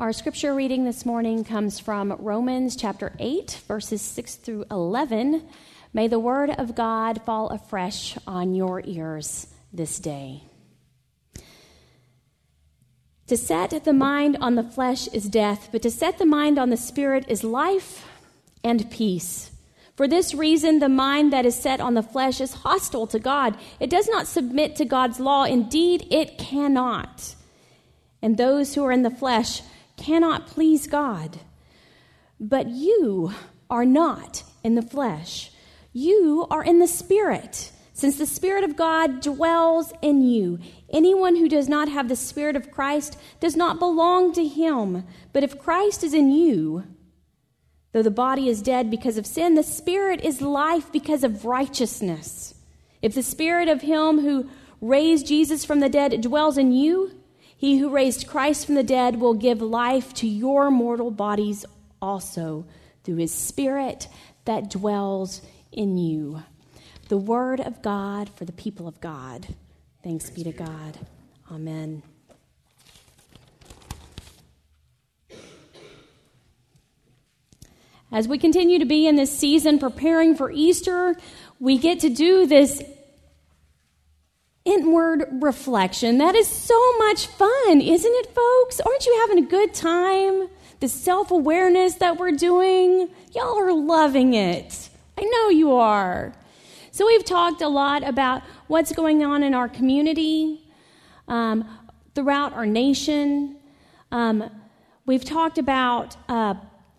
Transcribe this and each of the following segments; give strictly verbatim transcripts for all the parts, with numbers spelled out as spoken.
Our scripture reading this morning comes from Romans chapter eight, verses six through eleven. May the word of God fall afresh on your ears this day. To set the mind on the flesh is death, but to set the mind on the Spirit is life and peace. For this reason, the mind that is set on the flesh is hostile to God. It does not submit to God's law. Indeed, it cannot. And those who are in the flesh cannot please God. But you are not in the flesh. You are in the Spirit, since the Spirit of God dwells in you. Anyone who does not have the Spirit of Christ does not belong to him. But if Christ is in you, though the body is dead because of sin, the Spirit is life because of righteousness. If the Spirit of him who raised Jesus from the dead dwells in you, he who raised Christ from the dead will give life to your mortal bodies also through his Spirit that dwells in you. The word of God for the people of God. Thanks be to God. Amen. As we continue to be in this season preparing for Easter, we get to do this inward reflection. That is so much fun, isn't it, folks? Aren't you having a good time? The self-awareness that we're doing, y'all are loving it. I know you are. So we've talked a lot about what's going on in our community, um, throughout our nation. Um, we've talked about uh,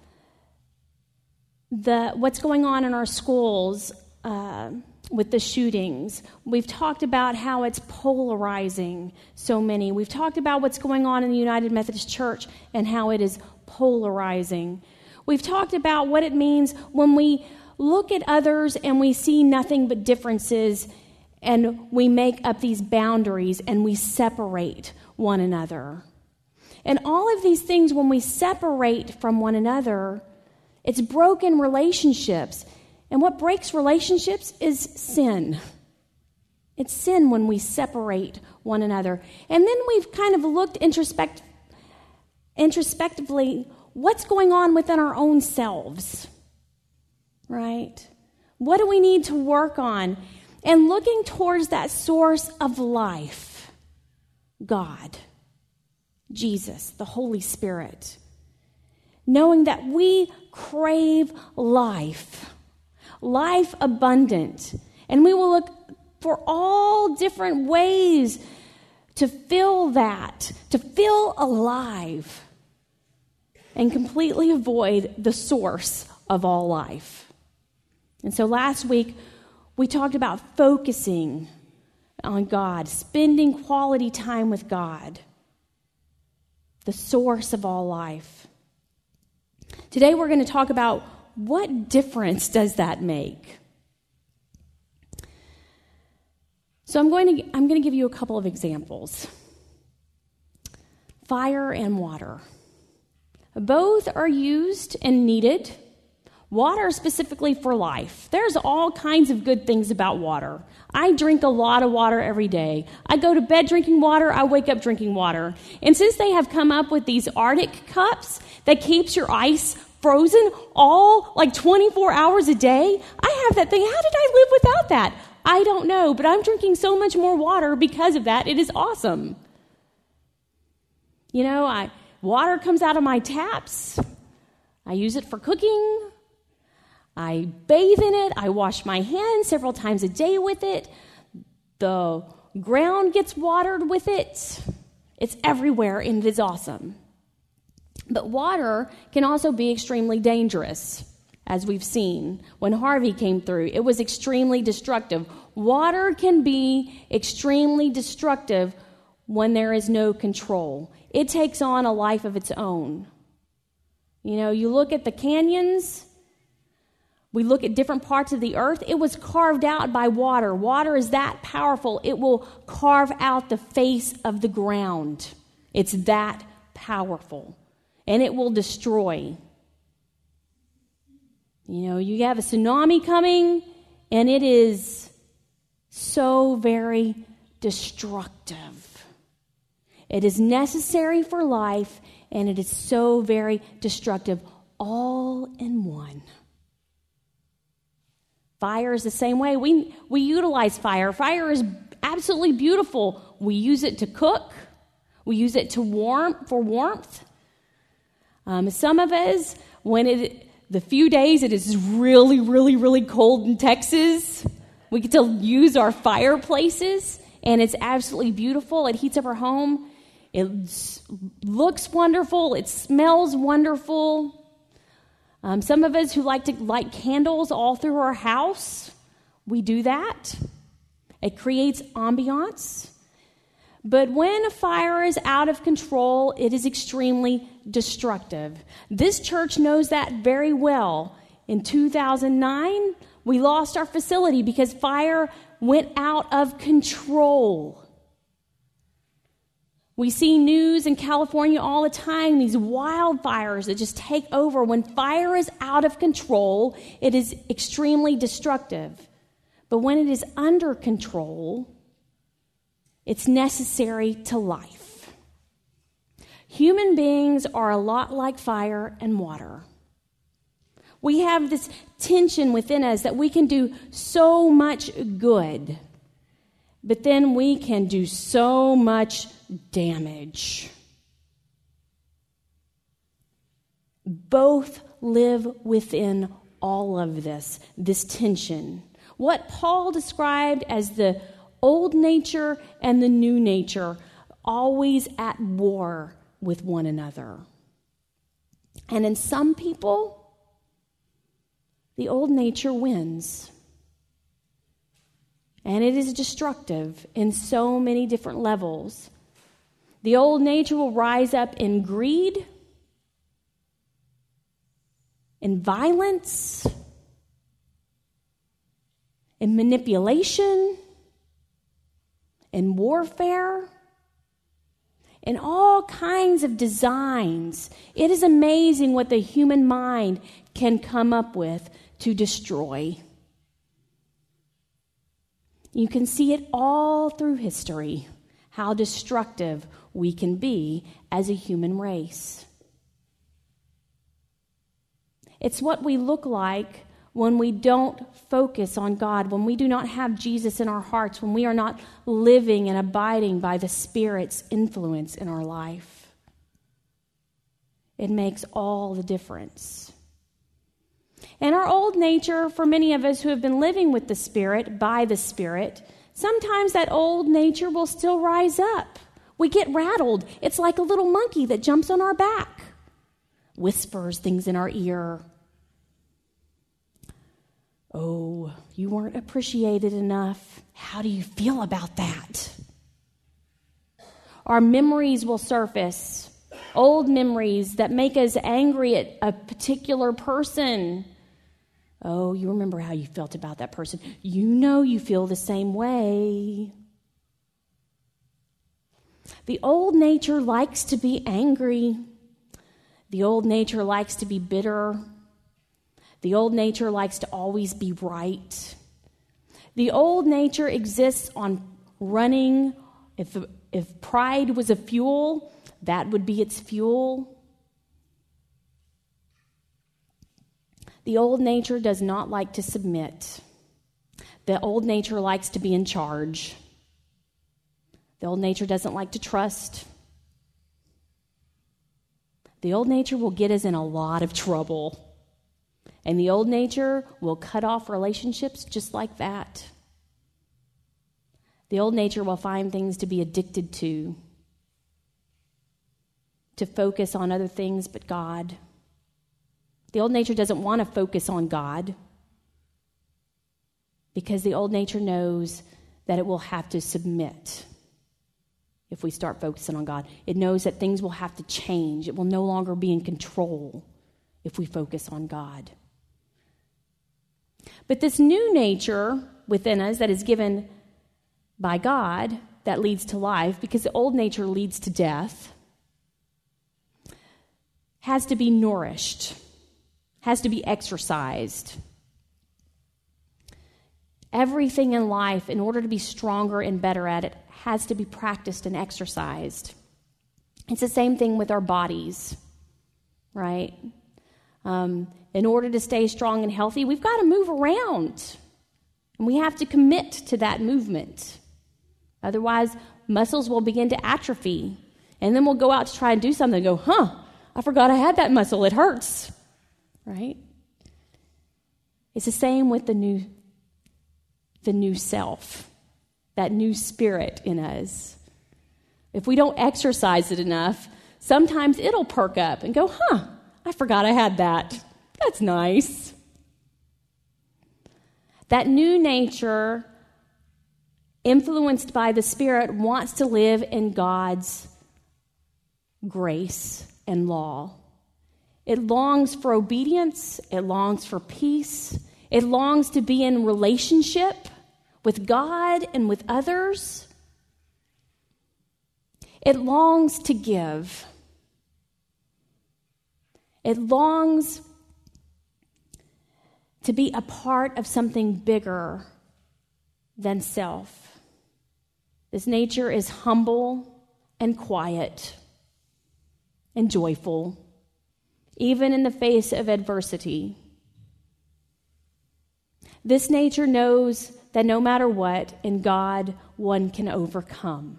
the what's going on in our schools uh, with the shootings. We've talked about how it's polarizing so many. We've talked about what's going on in the United Methodist Church and how it is polarizing. We've talked about what it means when we look at others and we see nothing but differences, and we make up these boundaries and we separate one another. And all of these things, when we separate from one another, it's broken relationships. And what breaks relationships is sin. It's sin when we separate one another. And then we've kind of looked introspect- introspectively, what's going on within our own selves, right? What do we need to work on? And looking towards that source of life, God, Jesus, the Holy Spirit. Knowing that we crave life, life abundant. And we will look for all different ways to fill that, to feel alive, and completely avoid the source of all life. And so last week, we talked about focusing on God, spending quality time with God, the source of all life. Today we're going to talk about what difference does that make. So I'm going to I'm going to give you a couple of examples. Fire and water. Both are used and needed. Water specifically for life. There's all kinds of good things about water. I drink a lot of water every day. I go to bed drinking water. I wake up drinking water. And since they have come up with these Arctic cups that keeps your ice frozen all like twenty-four hours a day, I have that thing. How did I live without that? I don't know, but I'm drinking so much more water because of that. It is awesome. You know, I water comes out of my taps. I use it for cooking. I bathe in it. I wash my hands several times a day with it. The ground gets watered with it. It's everywhere, and it is awesome. But water can also be extremely dangerous, as we've seen. When Harvey came through, it was extremely destructive. Water can be extremely destructive when there is no control. It takes on a life of its own. You know, you look at the canyons. We look at different parts of the earth. It was carved out by water. Water is that powerful. It will carve out the face of the ground. It's that powerful. And it will destroy. You know, you have a tsunami coming, and it is so very destructive. It is necessary for life, and it is so very destructive, all in one. Fire is the same way. We, we utilize fire. Fire is absolutely beautiful. We use it to cook. We use it to warm for warmth. Um, some of us, when it the few days it is really, really, really cold in Texas, we get to use our fireplaces, and it's absolutely beautiful. It heats up our home. It looks wonderful. It smells wonderful. Um, some of us who like to light candles all through our house, we do that. It creates ambiance. But when a fire is out of control, it is extremely destructive. This church knows that very well. In two thousand nine, we lost our facility because fire went out of control. We see news in California all the time, these wildfires that just take over. When fire is out of control, it is extremely destructive. But when it is under control, it's necessary to life. Human beings are a lot like fire and water. We have this tension within us that we can do so much good, but then we can do so much damage. Both live within all of this, this tension. What Paul described as the old nature and the new nature, always at war with one another. And in some people, the old nature wins. And it is destructive in so many different levels. The old nature will rise up in greed, in violence, in manipulation, in warfare, in all kinds of designs. It is amazing what the human mind can come up with to destroy. You can see it all through history, how destructive we can be as a human race. It's what we look like when we don't focus on God, when we do not have Jesus in our hearts, when we are not living and abiding by the Spirit's influence in our life. It makes all the difference. And our old nature, for many of us who have been living with the Spirit, by the Spirit, sometimes that old nature will still rise up. We get rattled. It's like a little monkey that jumps on our back, whispers things in our ear. Oh, you weren't appreciated enough. How do you feel about that? Our memories will surface, old memories that make us angry at a particular person. Oh, you remember how you felt about that person. You know you feel the same way. The old nature likes to be angry. The old nature likes to be bitter. The old nature likes to always be right. The old nature exists on running. If, if pride was a fuel, that would be its fuel. The old nature does not like to submit. The old nature likes to be in charge. The old nature doesn't like to trust. The old nature will get us in a lot of trouble. And the old nature will cut off relationships just like that. The old nature will find things to be addicted to, to focus on other things but God. The old nature doesn't want to focus on God because the old nature knows that it will have to submit if we start focusing on God. It knows that things will have to change. It will no longer be in control if we focus on God. But this new nature within us that is given by God that leads to life, because the old nature leads to death, has to be nourished, has to be exercised. Everything in life, in order to be stronger and better at it, has to be practiced and exercised. It's the same thing with our bodies, right? Um, in order to stay strong and healthy, we've got to move around. And we have to commit to that movement. Otherwise, muscles will begin to atrophy. And then we'll go out to try and do something and go, huh, I forgot I had that muscle. It hurts, right? It's the same with the new, the new self, that new spirit in us. If we don't exercise it enough, sometimes it'll perk up and go, huh, I forgot I had that. That's nice. That new nature, influenced by the Spirit, wants to live in God's grace and law. It longs for obedience. It longs for peace. It longs to be in relationship with God and with others. It longs to give. It longs to be a part of something bigger than self. This nature is humble and quiet and joyful, even in the face of adversity. This nature knows that no matter what, in God, one can overcome.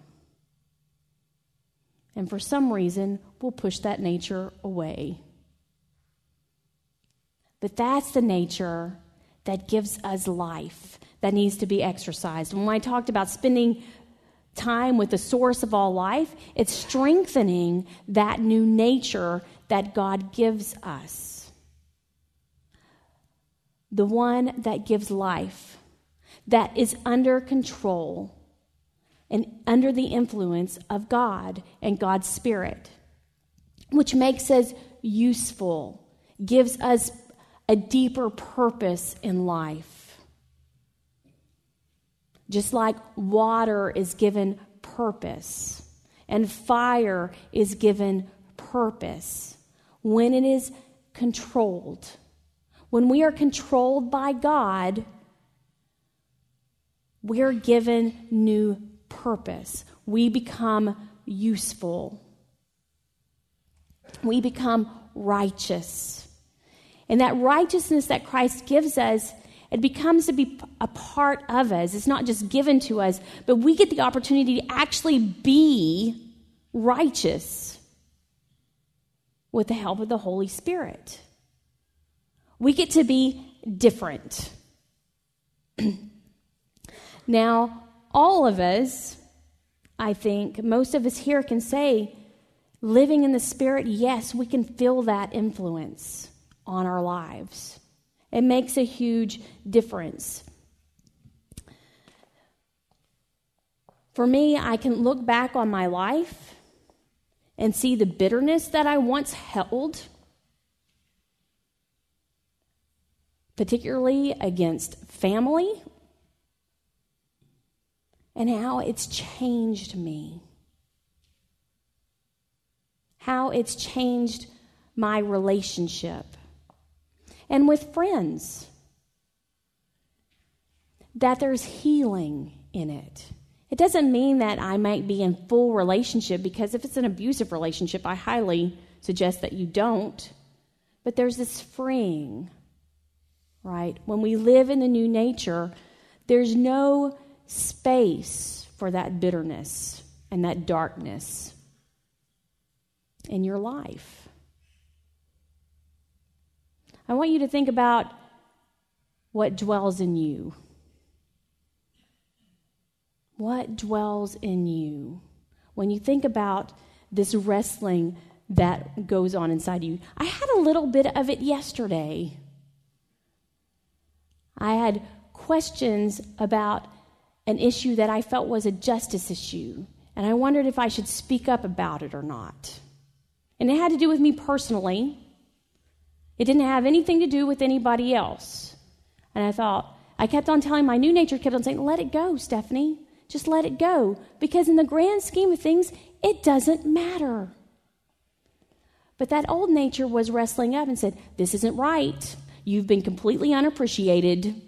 And for some reason, we'll push that nature away. But that's the nature that gives us life, that needs to be exercised. When I talked about spending time with the source of all life, it's strengthening that new nature that God gives us. The one that gives life, that is under control and under the influence of God and God's Spirit, which makes us useful, gives us a deeper purpose in life. Just like water is given purpose and fire is given purpose when it is controlled. When we are controlled by God, we are given new purpose. We become useful. We become righteous. And that righteousness that Christ gives us, it becomes to be a part of us. It's not just given to us, but we get the opportunity to actually be righteous with the help of the Holy Spirit. We get to be different. Now, all of us, I think, most of us here can say, living in the Spirit, yes, we can feel that influence on our lives. It makes a huge difference. For me, I can look back on my life and see the bitterness that I once held, particularly against family, and how it's changed me. How it's changed my relationship. And with friends, that there's healing in it. It doesn't mean that I might be in full relationship, because if it's an abusive relationship, I highly suggest that you don't. But there's this freeing, right? When we live in the new nature, there's no space for that bitterness and that darkness in your life. I want you to think about what dwells in you. What dwells in you? When you think about this wrestling that goes on inside you. I had a little bit of it yesterday. I had questions about an issue that I felt was a justice issue, and I wondered if I should speak up about it or not. And it had to do with me personally. It didn't have anything to do with anybody else. And I thought, I kept on telling my new nature, kept on saying, let it go, Stephanie. Just let it go. Because in the grand scheme of things, it doesn't matter. But that old nature was wrestling up and said, this isn't right. You've been completely unappreciated.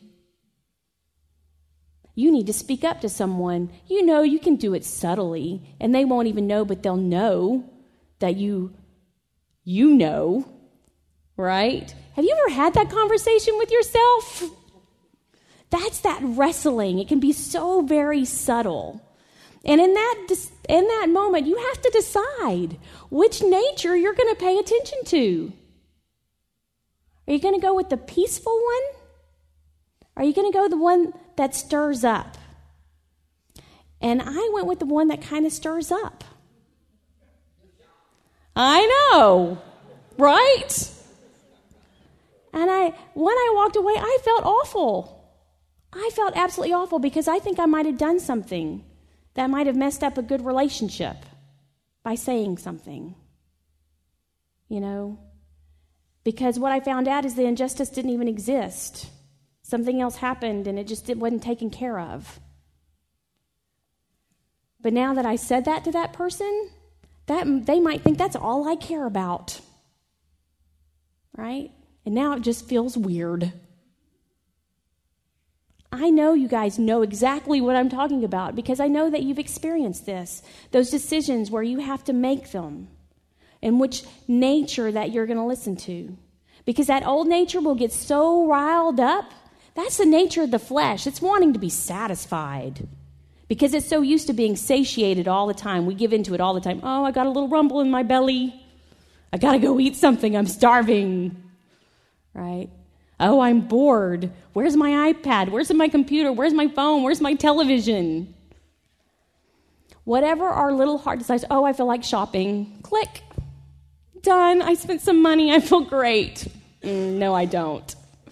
You need to speak up to someone. You know you can do it subtly, and they won't even know, but they'll know. that you, you know, right? Have you ever had that conversation with yourself? That's that wrestling. It can be so very subtle. And in that in that moment, you have to decide which nature you're going to pay attention to. Are you going to go with the peaceful one? Are you going to go the one that stirs up? And I went with the one that kind of stirs up. I know, right? And I, when I walked away, I felt awful. I felt absolutely awful because I think I might have done something that might have messed up a good relationship by saying something. You know? Because what I found out is the injustice didn't even exist. Something else happened and it just it wasn't taken care of. But now that I said that to that person, that they might think that's all I care about. Right? And now it just feels weird. I know you guys know exactly what I'm talking about because I know that you've experienced this. Those decisions where you have to make them and which nature that you're going to listen to. Because that old nature will get so riled up. That's the nature of the flesh. It's wanting to be satisfied. Because it's so used to being satiated all the time. We give into it all the time. Oh, I got a little rumble in my belly. I got to go eat something. I'm starving. Right? Oh, I'm bored. Where's my iPad? Where's my computer? Where's my phone? Where's my television? Whatever our little heart decides, oh, I feel like shopping. Click. Done. I spent some money. I feel great. Mm, no, I don't.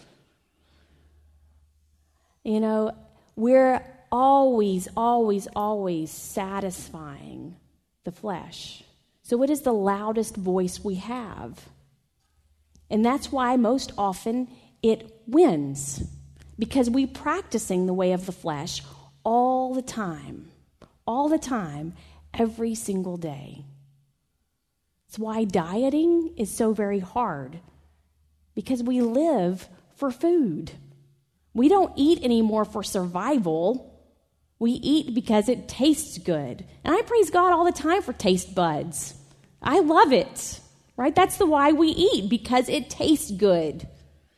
You know, we're always, always, always satisfying the flesh. So what is the loudest voice we have? And that's why most often it wins. Because we're practicing the way of the flesh all the time. All the time, every single day. It's why dieting is so very hard. Because we live for food. We don't eat anymore for survival. We eat because it tastes good. And I praise God all the time for taste buds. I love it. Right? That's the why we eat, because it tastes good.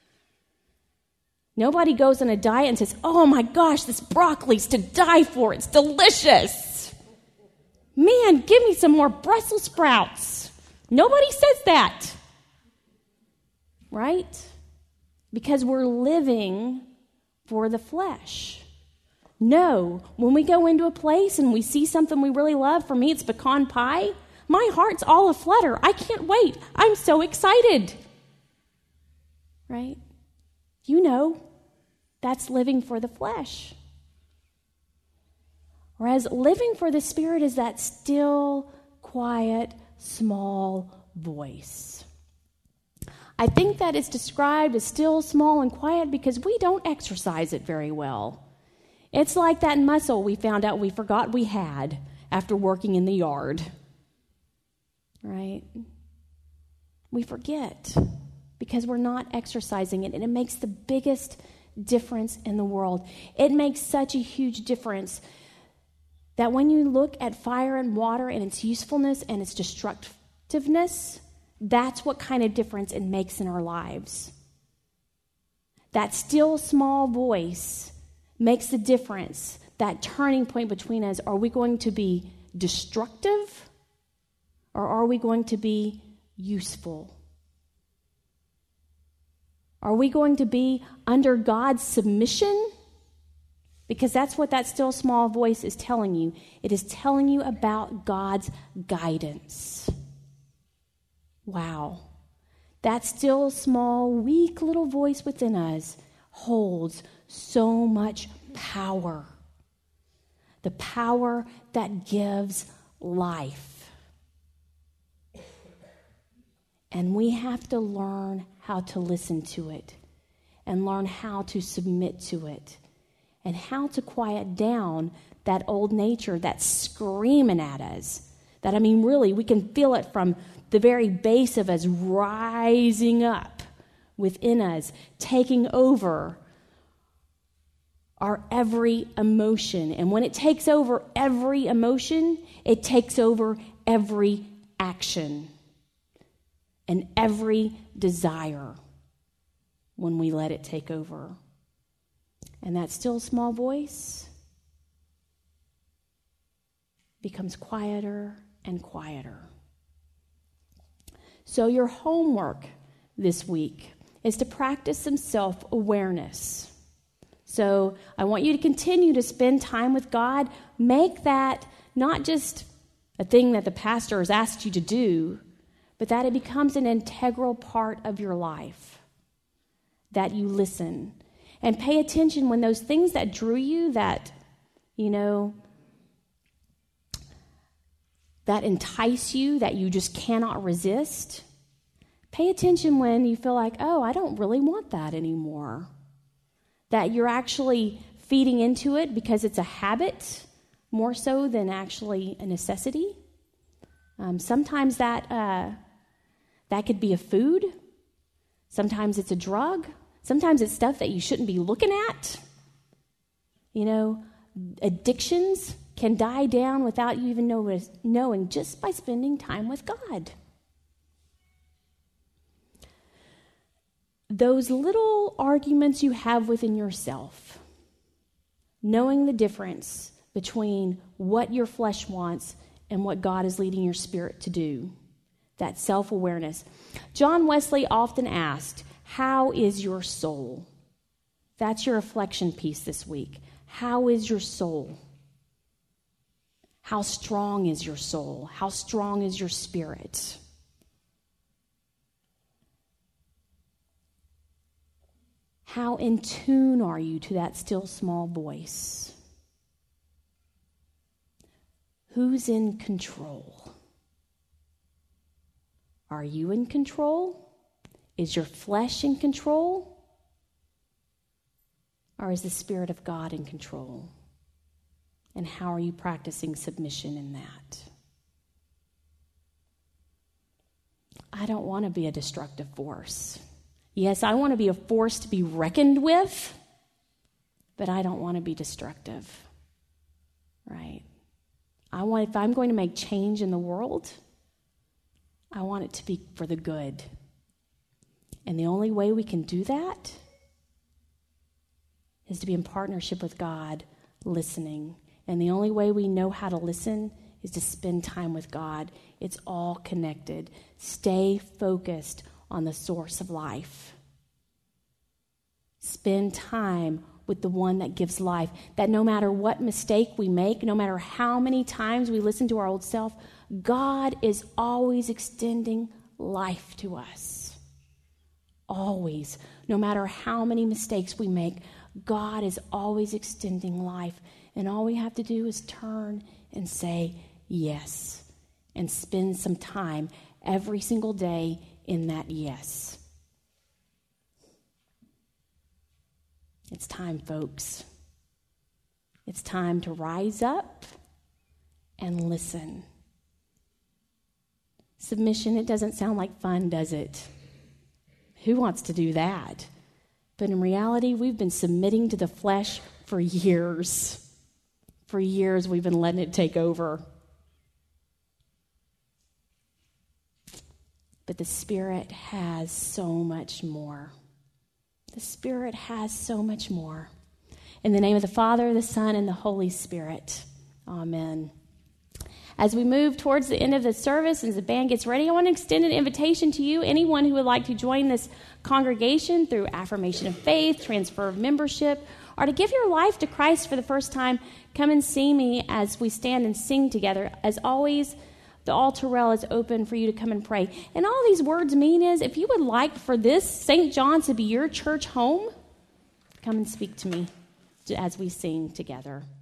Nobody goes on a diet and says, oh my gosh, this broccoli's to die for. It's delicious. Man, give me some more Brussels sprouts. Nobody says that. Right? Because we're living for the flesh. No, when we go into a place and we see something we really love, for me it's pecan pie, my heart's all aflutter. I can't wait. I'm so excited. Right? You know, that's living for the flesh. Whereas living for the Spirit is that still, quiet, small voice. I think that it's described as still, small, and quiet because we don't exercise it very well. It's like that muscle we found out we forgot we had after working in the yard. Right? We forget because we're not exercising it, and it makes the biggest difference in the world. It makes such a huge difference that when you look at fire and water and its usefulness and its destructiveness, that's what kind of difference it makes in our lives. That still small voice makes the difference, that turning point between us. Are we going to be destructive? Or are we going to be useful? Are we going to be under God's submission? Because that's what that still small voice is telling you. It is telling you about God's guidance. Wow. That still small, weak little voice within us holds so much power. The power that gives life. And we have to learn how to listen to it and learn how to submit to it and how to quiet down that old nature that's screaming at us. That, I mean, really, we can feel it from the very base of us rising up within us, taking over our every emotion. And when it takes over every emotion, it takes over every action and every desire when we let it take over. And that still small voice becomes quieter and quieter. So your homework this week is to practice some self-awareness. So I want you to continue to spend time with God. Make that not just a thing that the pastor has asked you to do, but that it becomes an integral part of your life, that you listen and pay attention when those things that drew you, that, you know, that entice you, that you just cannot resist. Pay attention when you feel like, oh, I don't really want that anymore. That you're actually feeding into it because it's a habit more so than actually a necessity. Um, sometimes that uh, that could be a food. Sometimes it's a drug. Sometimes it's stuff that you shouldn't be looking at. You know, addictions can die down without you even know, knowing, just by spending time with God. Those little arguments you have within yourself, knowing the difference between what your flesh wants and what God is leading your spirit to do, that self-awareness. John Wesley often asked, how is your soul? That's your reflection piece this week. How is your soul? How strong is your soul? How strong is your spirit? How in tune are you to that still small voice? Who's in control? Are you in control? Is your flesh in control? Or is the Spirit of God in control? And how are you practicing submission in that? I don't want to be a destructive force. Yes, I want to be a force to be reckoned with, but I don't want to be destructive, right? I want, if I'm going to make change in the world, I want it to be for the good. And the only way we can do that is to be in partnership with God, listening. And the only way we know how to listen is to spend time with God. It's all connected. Stay focused on the source of life. Spend time with the one that gives life, that no matter what mistake we make, no matter how many times we listen to our old self, God is always extending life to us. Always. No matter how many mistakes we make, God is always extending life. And all we have to do is turn and say yes, and spend some time every single day in that yes. It's time, folks. It's time to rise up and listen. Submission, it doesn't sound like fun, does it? Who wants to do that? But in reality, we've been submitting to the flesh for years. For years, we've been letting it take over. But the Spirit has so much more. The Spirit has so much more. In the name of the Father, the Son, and the Holy Spirit. Amen. As we move towards the end of the service, as the band gets ready, I want to extend an invitation to you, anyone who would like to join this congregation through affirmation of faith, transfer of membership, or to give your life to Christ for the first time. Come and see me as we stand and sing together. As always, the altar rail is open for you to come and pray. And all these words mean is, if you would like for this Saint John's to be your church home, come and speak to me as we sing together.